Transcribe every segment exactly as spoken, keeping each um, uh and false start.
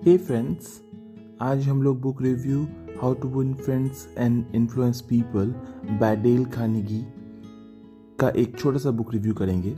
हे friends, आज हम लोग book review how to win friends and influence people by Dale Carnegie का एक छोटा सा बुक रिव्यू करेंगे।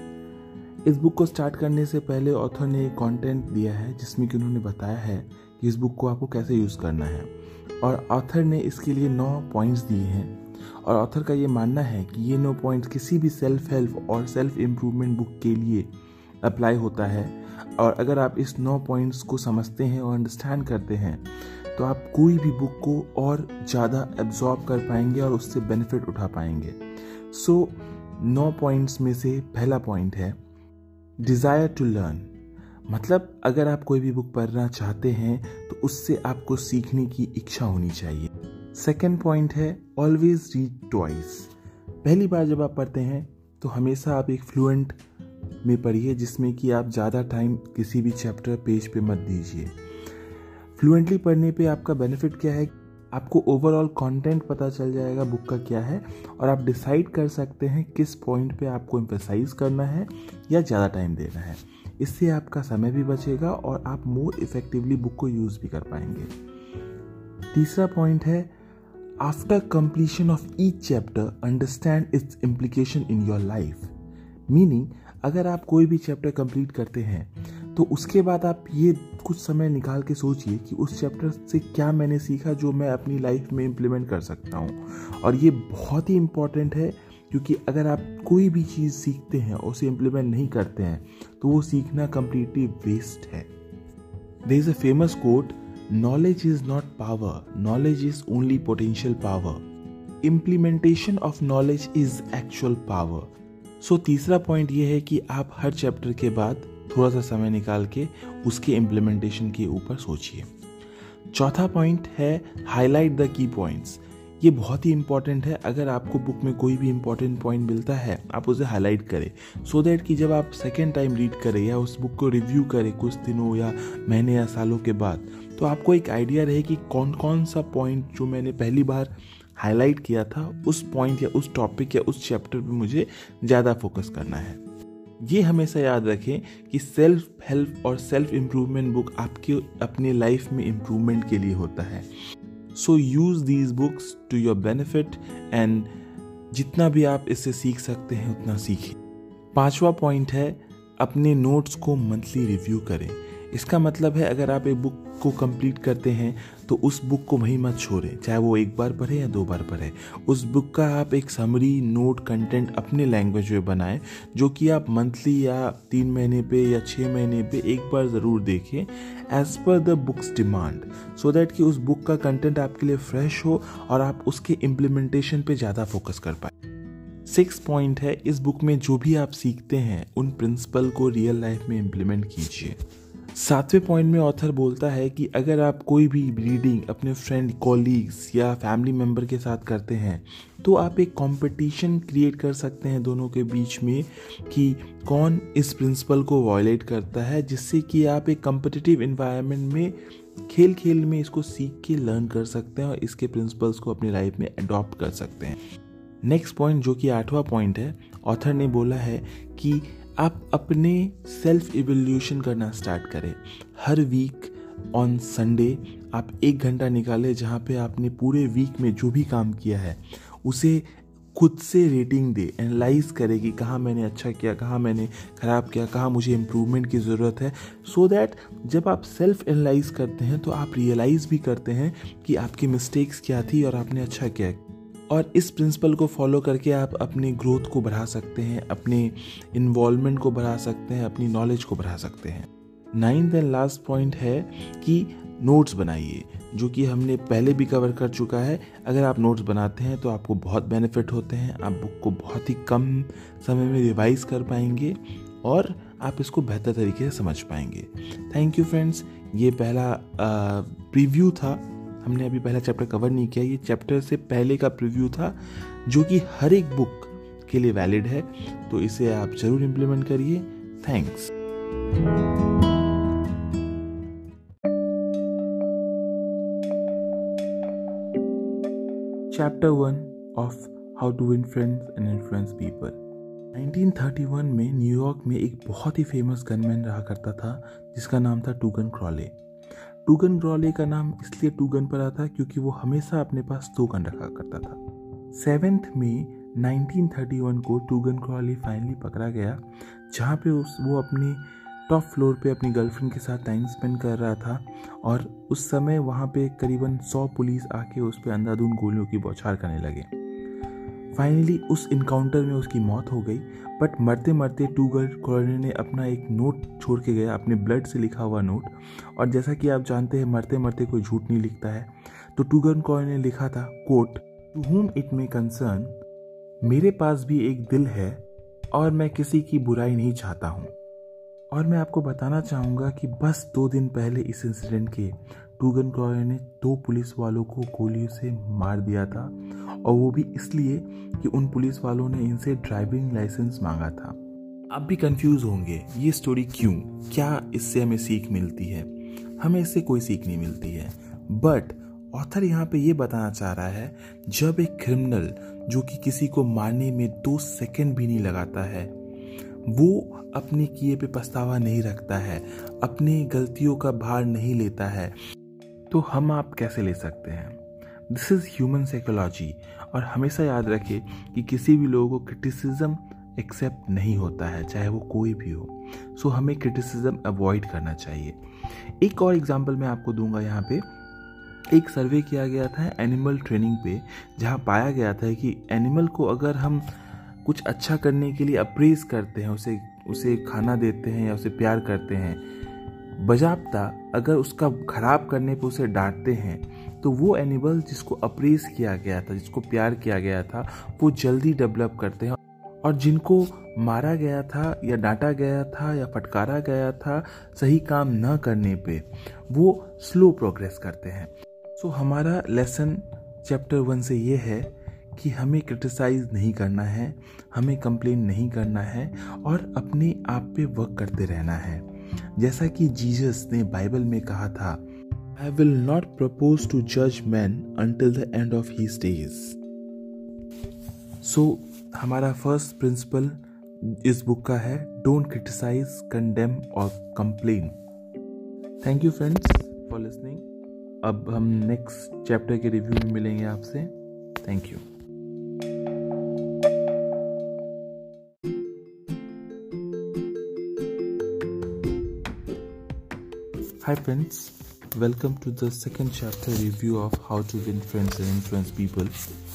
इस बुक को स्टार्ट करने से पहले ऑथर ने एक कंटेंट दिया है जिसमें कि उन्होंने बताया है कि इस बुक को आपको कैसे यूज़ करना है, और ऑथर ने इसके लिए नौ पॉइंट्स दिए हैं। और ऑथर का ये मानना है कि ये नौ पॉइंट्स किसी भी सेल्फ हेल्प और सेल्फ इम्प्रूवमेंट बुक के लिए अप्लाई होता है। और अगर आप इस नौ पॉइंट्स को समझते हैं और अंडरस्टैंड करते हैं तो आप कोई भी बुक को और ज़्यादा एब्जॉर्ब कर पाएंगे और उससे बेनिफिट उठा पाएंगे। सो नौ पॉइंट्स में से पहला पॉइंट है डिज़ायर टू लर्न। मतलब अगर आप कोई भी बुक पढ़ना चाहते हैं तो उससे आपको सीखने की इच्छा होनी चाहिए। सेकेंड पॉइंट है ऑलवेज रीड ट्वाइस। पहली बार जब आप पढ़ते हैं तो हमेशा आप एक फ्लुएंट में पढ़िए, जिसमें कि आप ज़्यादा टाइम किसी भी चैप्टर पेज पे मत दीजिए। फ्लुएंटली पढ़ने पे आपका बेनिफिट क्या है, आपको ओवरऑल कंटेंट पता चल जाएगा बुक का क्या है, और आप डिसाइड कर सकते हैं किस पॉइंट पे आपको एम्फसाइज करना है या ज़्यादा टाइम देना है। इससे आपका समय भी बचेगा और आप मोर इफेक्टिवली बुक को यूज़ भी कर पाएंगे। तीसरा पॉइंट है after completion of each chapter understand its implication in your life. Meaning अगर आप कोई भी चैप्टर कंप्लीट करते हैं तो उसके बाद आप ये कुछ समय निकाल के सोचिए कि उस चैप्टर से क्या मैंने सीखा जो मैं अपनी लाइफ में इम्प्लीमेंट कर सकता हूँ। और ये बहुत ही इम्पॉर्टेंट है, क्योंकि अगर आप कोई भी चीज़ सीखते हैं और उसे इम्प्लीमेंट नहीं करते हैं तो वो सीखना कंप्लीटली वेस्ट है। There is a famous quote, knowledge is not power, knowledge is only potential power, implementation of knowledge is actual power. So तीसरा पॉइंट ये है कि आप हर चैप्टर के बाद थोड़ा सा समय निकाल के उसके इम्प्लीमेंटेशन के ऊपर सोचिए। चौथा पॉइंट है हाईलाइट द की पॉइंट्स। ये बहुत ही इंपॉर्टेंट है। अगर आपको बुक में कोई भी इंपॉर्टेंट पॉइंट मिलता है आप उसे हाईलाइट करें, सो दैट कि जब आप सेकेंड टाइम रीड करें या उस बुक को रिव्यू करें कुछ दिनों या महीने या सालों के बाद, तो आपको एक आइडिया रहे कि कौन कौन सा पॉइंट जो मैंने पहली बार हाईलाइट किया था उस पॉइंट या उस टॉपिक या उस चैप्टर पे मुझे ज़्यादा फोकस करना है। ये हमेशा याद रखें कि सेल्फ हेल्प और सेल्फ इम्प्रूवमेंट बुक आपके अपने लाइफ में इम्प्रूवमेंट के लिए होता है। So use these books to your benefit and जितना भी आप इससे सीख सकते हैं उतना सीखें। पांचवा पॉइंट है अपने नोट्स को मंथली रिव्यू करें। इसका मतलब है अगर आप एक बुक को कंप्लीट करते हैं तो उस बुक को वहीं मत छोड़ें, चाहे वो एक बार पढ़े या दो बार पढ़े। उस बुक का आप एक समरी नोट कंटेंट अपने लैंग्वेज में बनाएं, जो कि आप मंथली या तीन महीने पे या छः महीने पे एक बार ज़रूर देखें as per the books demand, so that कि उस बुक का कंटेंट आपके लिए फ्रेश हो और आप उसके इम्प्लीमेंटेशन पे ज़्यादा फोकस कर पाए। सिक्स पॉइंट है इस बुक में जो भी आप सीखते हैं उन प्रिंसिपल को रियल लाइफ में इम्प्लीमेंट कीजिए। सातवें पॉइंट में ऑथर बोलता है कि अगर आप कोई भी रीडिंग अपने फ्रेंड, कॉलीग्स या फैमिली मेम्बर के साथ करते हैं तो आप एक कंपटीशन क्रिएट कर सकते हैं दोनों के बीच में कि कौन इस प्रिंसिपल को वायलेट करता है, जिससे कि आप एक कॉम्पिटिटिव एनवायरनमेंट में खेल खेल में इसको सीख के लर्न कर सकते हैं और इसके प्रिंसिपल्स को अपनी लाइफ में अडॉप्ट कर सकते हैं। नेक्स्ट पॉइंट जो कि आठवां पॉइंट है, ऑथर ने बोला है कि आप अपने सेल्फ इवोल्यूशन करना स्टार्ट करें। हर वीक ऑन संडे आप एक घंटा निकालें जहाँ पे आपने पूरे वीक में जो भी काम किया है उसे खुद से रेटिंग दे, एनालाइज करें कि कहाँ मैंने अच्छा किया, कहाँ मैंने ख़राब किया, कहाँ मुझे इम्प्रूवमेंट की ज़रूरत है। सो दैट जब आप सेल्फ एनालाइज करते हैं तो आप रियलाइज़ भी करते हैं कि आपकी मिस्टेक्स क्या थी और आपने अच्छा किया। और इस प्रिंसिपल को फॉलो करके आप अपनी ग्रोथ को बढ़ा सकते हैं, अपने इन्वॉल्वमेंट को बढ़ा सकते हैं, अपनी नॉलेज को बढ़ा सकते हैं। नाइन्थ एंड लास्ट पॉइंट है कि नोट्स बनाइए, जो कि हमने पहले भी कवर कर चुका है। अगर आप नोट्स बनाते हैं तो आपको बहुत बेनिफिट होते हैं, आप बुक को बहुत ही कम समय में रिवाइज कर पाएंगे और आप इसको बेहतर तरीके से समझ पाएंगे। थैंक यू फ्रेंड्स, ये पहला प्रीव्यू था। हमने अभी पहला चैप्टर कवर नहीं किया, ये चैप्टर से पहले का प्रीव्यू था जो कि हर एक बुक के लिए वैलिड है, तो इसे आप जरूर इम्प्लीमेंट करिए। Thanks. Chapter one of how to win friends and influence people. Nineteen thirty one में न्यूयॉर्क में एक बहुत ही फेमस गनमैन रहा करता था जिसका नाम था टूगन क्रॉले। टूगन क्रॉले का नाम इसलिए टूगन पड़ा था क्योंकि वो हमेशा अपने पास दो गन रखा करता था। Seventh May nineteen thirty one को टूगन क्रॉले फाइनली पकड़ा गया, जहाँ पे उस वो अपने टॉप फ्लोर पे अपनी गर्लफ्रेंड के साथ टाइम स्पेंड कर रहा था और उस समय वहाँ पे करीबन सौ पुलिस आके उस पर अंधाधुंध गोलियों की बौछार करने लगे। फाइनली उस इनकाउंटर में उसकी मौत हो गई, बट मरते मरते टूगन क्रॉले ने अपना एक नोट छोड़ के गया, अपने ब्लड से लिखा हुआ नोट। और जैसा कि आप जानते हैं मरते मरते कोई झूठ नहीं लिखता है, तो टूगन क्रॉले ने लिखा था, quote, to whom it may concern, मेरे पास भी एक दिल है और मैं किसी की बुराई नहीं चाहता हूँ। और मैं आपको बताना चाहूँगा कि बस दो दिन पहले इस इंसिडेंट के टूगन क्रॉले ने दो पुलिस वालों को गोलियों से मार दिया था, और वो भी इसलिए कि उन पुलिस वालों ने इनसे ड्राइविंग लाइसेंस मांगा था। आप भी कंफ्यूज होंगे, ये स्टोरी क्यों, क्या इससे हमें सीख मिलती है? हमें इससे कोई सीख नहीं मिलती है, बट ऑथर यहाँ पे ये बताना चाह रहा है, जब एक क्रिमिनल जो कि किसी को मारने में दो सेकंड भी नहीं लगाता है, वो अपने किए पे पछतावा नहीं रखता है, अपनी गलतियों का भार नहीं लेता है, तो हम आप कैसे ले सकते हैं? This is human psychology. और हमेशा याद रखें कि किसी भी लोगों को क्रिटिसिज्म एक्सेप्ट नहीं होता है, चाहे वो कोई भी हो। सो so, हमें क्रिटिसिज्म अवॉइड करना चाहिए। एक और एग्जांपल मैं आपको दूंगा। यहाँ पे एक सर्वे किया गया था एनिमल ट्रेनिंग पे, जहाँ पाया गया था कि एनिमल को अगर हम कुछ अच्छा करने के लिए अप्रेज करते हैं, उसे उसे खाना देते हैं या उसे प्यार करते हैं, बजाबता अगर उसका खराब करने पे उसे डांटते हैं, तो वो एनिमल जिसको अप्रेज किया गया था, जिसको प्यार किया गया था, वो जल्दी डेवलप करते हैं। और जिनको मारा गया था या डांटा गया था या फटकारा गया था सही काम न करने पे, वो स्लो प्रोग्रेस करते हैं। सो so, हमारा लेसन चैप्टर वन से ये है कि हमें क्रिटिसाइज नहीं करना है, हमें कंप्लेन नहीं करना है और अपने आप पे वर्क करते रहना है। जैसा कि जीसस ने बाइबल में कहा था, I will not propose to जज man until the end of his days. So हमारा फर्स्ट प्रिंसिपल इस बुक का है, डोंट क्रिटिसाइज, कंडेम और complain. Thank you friends for listening. अब हम नेक्स्ट चैप्टर के रिव्यू में मिलेंगे आपसे। Thank you. Hi friends, welcome to the second chapter review of how to win friends and influence people.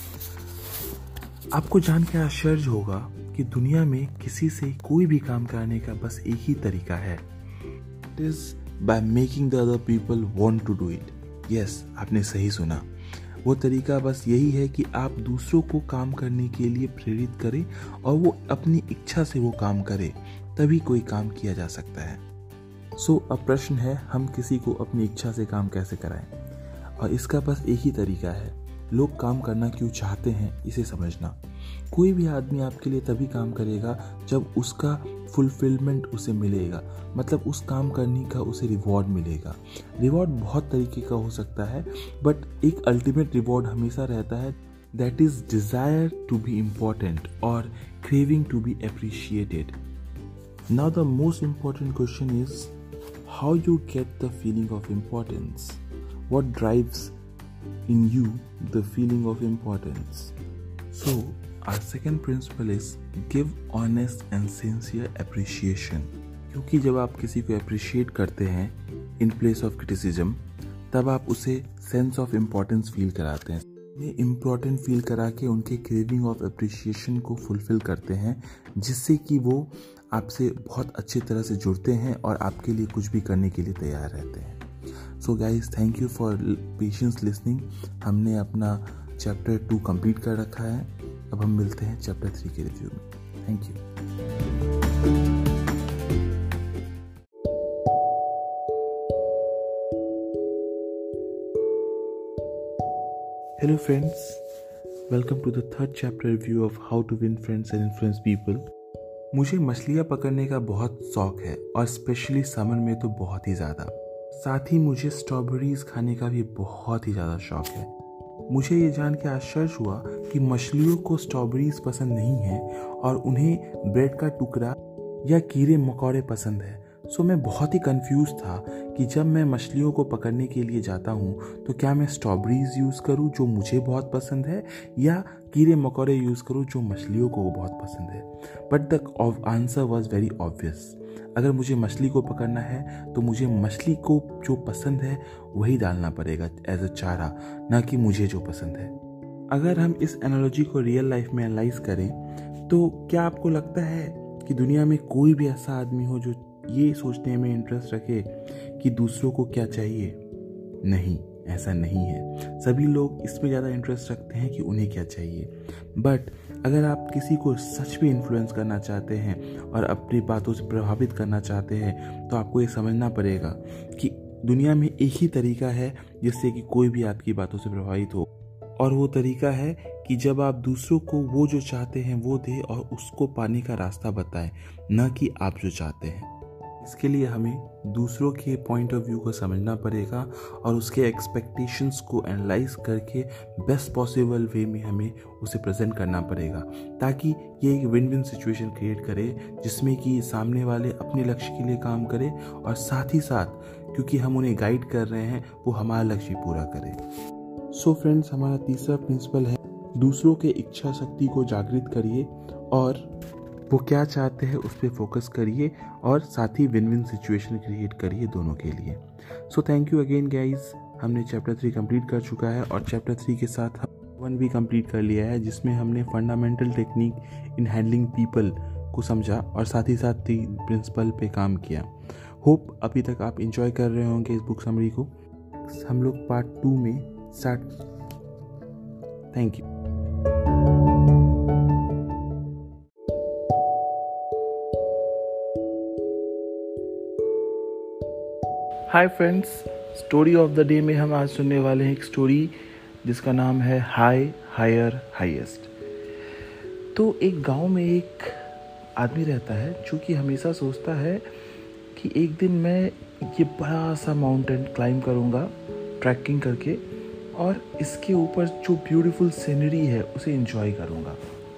आपको जान के आश्चर्य होगा कि दुनिया में किसी से कोई भी काम करने का बस एक ही तरीका है, It is by making the other people want to do it. Yes, आपने सही सुना। वो तरीका बस यही है कि आप दूसरों को काम करने के लिए प्रेरित करें और वो अपनी इच्छा से वो काम करे, तभी कोई काम किया जा सकता है। सो so, अब प्रश्न है, हम किसी को अपनी इच्छा से काम कैसे कराएं? और इसका बस एक ही तरीका है, लोग काम करना क्यों चाहते हैं इसे समझना। कोई भी आदमी आपके लिए तभी काम करेगा जब उसका फुलफिलमेंट उसे मिलेगा, मतलब उस काम करने का उसे रिवॉर्ड मिलेगा। रिवॉर्ड बहुत तरीके का हो सकता है, बट एक अल्टीमेट रिवॉर्ड हमेशा रहता है, that is desire to be important और craving to be appreciated. Now the most important question is how you get the feeling of importance. What drives in you the feeling of importance? So our second principle is give honest and sincere appreciation. क्योंकि जब आप किसी को appreciate करते हैं in place of criticism, तब आप उसे sense of importance feel कराते हैं। ये important feel करा के उनके craving of appreciation को fulfill करते हैं, जिससे कि वो आपसे बहुत अच्छी तरह से जुड़ते हैं और आपके लिए कुछ भी करने के लिए तैयार रहते हैं। So guys, thank you for patience listening. हमने अपना चैप्टर टू कंप्लीट कर रखा है। अब हम मिलते हैं चैप्टर थ्री के रिव्यू में। Thank you. Hello friends, welcome to the third chapter review of how to win friends and influence people. मुझे मछलियाँ पकड़ने का बहुत शौक है और स्पेशली समर में तो बहुत ही ज़्यादा। साथ ही मुझे स्ट्रॉबेरीज खाने का भी बहुत ही ज़्यादा शौक है। मुझे ये जान के आश्चर्य हुआ कि मछलियों को स्ट्रॉबेरीज पसंद नहीं है और उन्हें ब्रेड का टुकड़ा या कीड़े मकोड़े पसंद है। सो मैं बहुत ही कंफ्यूज था कि जब मैं मछलियों को पकड़ने के लिए जाता हूँ तो क्या मैं स्ट्रॉबेरीज यूज़ करूँ जो मुझे बहुत पसंद है, या कीड़े मकोड़े यूज़ करूँ जो मछलियों को बहुत पसंद है। But the answer was very obvious. अगर मुझे मछली को पकड़ना है तो मुझे मछली को जो पसंद है वही डालना पड़ेगा एज अ चारा, ना कि मुझे जो पसंद है। अगर हम इस एनालॉजी को रियल लाइफ में एनालाइज करें तो क्या आपको लगता है कि दुनिया में कोई भी ऐसा आदमी हो जो ये सोचने में इंटरेस्ट रखे कि दूसरों को क्या चाहिए? नहीं, ऐसा नहीं है। सभी लोग इसमें ज़्यादा इंटरेस्ट रखते हैं कि उन्हें क्या चाहिए। बट अगर आप किसी को सच में इन्फ्लुएंस करना चाहते हैं और अपनी बातों से प्रभावित करना चाहते हैं तो आपको ये समझना पड़ेगा कि दुनिया में एक ही तरीका है जिससे कि कोई भी आपकी बातों से प्रभावित हो, और वो तरीका है कि जब आप दूसरों को वो जो चाहते हैं वो दें और उसको पाने का रास्ता बताएं, न कि आप जो चाहते हैं। इसके लिए हमें दूसरों के पॉइंट ऑफ व्यू को समझना पड़ेगा और उसके एक्सपेक्टेशंस को एनालाइज करके बेस्ट पॉसिबल वे में हमें उसे प्रेजेंट करना पड़ेगा, ताकि ये एक विन विन सिचुएशन क्रिएट करे जिसमें कि सामने वाले अपने लक्ष्य के लिए काम करे और साथ ही साथ क्योंकि हम उन्हें गाइड कर रहे हैं वो हमारा लक्ष्य पूरा करे। सो so फ्रेंड्स, हमारा तीसरा प्रिंसिपल है दूसरों के इच्छा शक्ति को जागृत करिए और वो क्या चाहते हैं उस पर फोकस करिए और साथ ही विन विन सिचुएशन क्रिएट करिए दोनों के लिए। So thank you again guys. हमने चैप्टर थ्री कंप्लीट कर चुका है और चैप्टर थ्री के साथ हम वन भी कंप्लीट कर लिया है, जिसमें हमने fundamental technique in handling people को समझा और साथ ही साथ तीन प्रिंसिपल पे काम किया। होप अभी तक आप इंजॉय कर रहे होंगे इस बुक समरी को। हम लोग पार्ट टू में start. Thank you. Hi friends, story of the day में हम आज सुनने वाले हैं एक स्टोरी जिसका नाम है हाई हायर हाईएस्ट। तो एक गांव में एक आदमी रहता है जो कि हमेशा सोचता है कि एक दिन मैं ये बड़ा सा माउंटेन क्लाइंब करूँगा ट्रैकिंग करके और इसके ऊपर जो ब्यूटीफुल सीनरी है उसे एंजॉय करूँगा।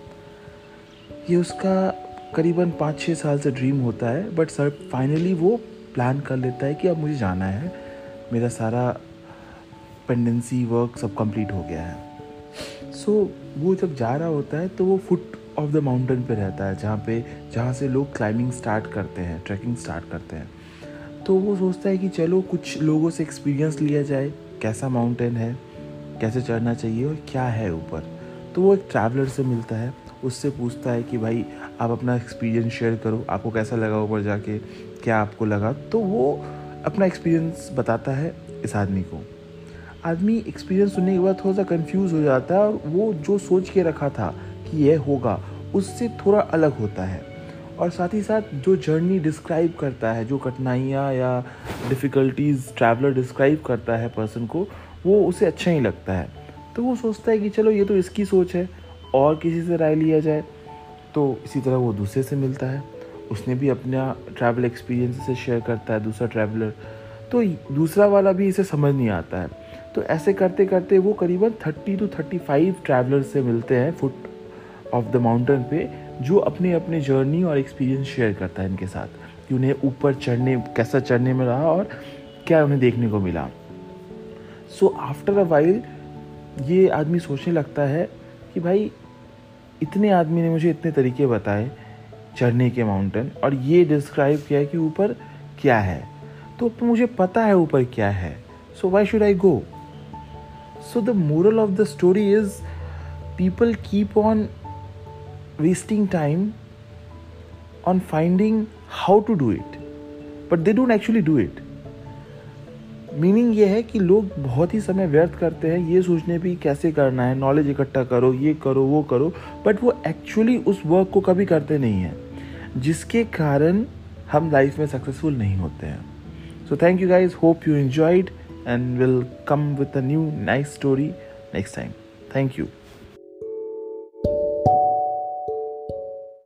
ये उसका करीबन पाँच छः साल से ड्रीम होता है, बट सर फाइनली वो प्लान कर लेता है कि अब मुझे जाना है, मेरा सारा पेंडेंसी वर्क सब कंप्लीट हो गया है। सो so, वो जब जा रहा होता है तो वो फुट ऑफ द माउंटेन पे रहता है, जहाँ पे जहाँ से लोग क्लाइंबिंग स्टार्ट करते हैं, ट्रैकिंग स्टार्ट करते हैं। तो वो सोचता है कि चलो कुछ लोगों से एक्सपीरियंस लिया जाए, कैसा माउंटेन है, कैसे चढ़ना चाहिए और क्या है ऊपर। तो वो एक ट्रैवलर से मिलता है, उससे पूछता है कि भाई आप अपना एक्सपीरियंस शेयर करो, आपको कैसा लगा ऊपर जाके, क्या आपको लगा। तो वो अपना एक्सपीरियंस बताता है इस आदमी को। आदमी एक्सपीरियंस सुनने के बाद थोड़ा सा कंफ्यूज हो जाता है और वो जो सोच के रखा था कि यह होगा उससे थोड़ा अलग होता है। और साथ ही साथ जो जर्नी डिस्क्राइब करता है, जो कठिनाइयाँ या डिफ़िकल्टीज़ ट्रैवलर डिस्क्राइब करता है पर्सन को, वो उसे अच्छा ही लगता है। तो वो सोचता है कि चलो ये तो इसकी सोच है और किसी से राय लिया जाए। तो इसी तरह वो दूसरे से मिलता है, उसने भी अपना ट्रैवल एक्सपीरियंस से शेयर करता है दूसरा ट्रैवलर। तो दूसरा वाला भी इसे समझ नहीं आता है। तो ऐसे करते करते वो करीबन thirty two thirty five traveller से मिलते हैं फुट ऑफ द माउंटेन पे, जो अपने अपने जर्नी और एक्सपीरियंस शेयर करता है इनके साथ कि उन्हें ऊपर चढ़ने कैसा चढ़ने में रहा और क्या उन्हें देखने को मिला। सो आफ्टर अ वाइल ये आदमी सोचने लगता है कि भाई इतने आदमी ने मुझे इतने तरीके बताए चढ़ने के माउंटेन और ये डिस्क्राइब किया है कि ऊपर क्या है, तो मुझे पता है ऊपर क्या है, so why should I go. So the moral of the story is people keep on wasting time on finding how to do it, but they don't actually do it. Meaning ये है कि लोग बहुत ही समय व्यर्थ करते हैं ये सोचने भी कैसे करना है, नॉलेज इकट्ठा करो, ये करो वो करो, बट वो एक्चुअली उस वर्क को कभी करते नहीं हैं, जिसके कारण हम लाइफ में सक्सेसफुल नहीं होते हैं। So thank you guys, hope you enjoyed and will come with a new nice story next time. Thank you.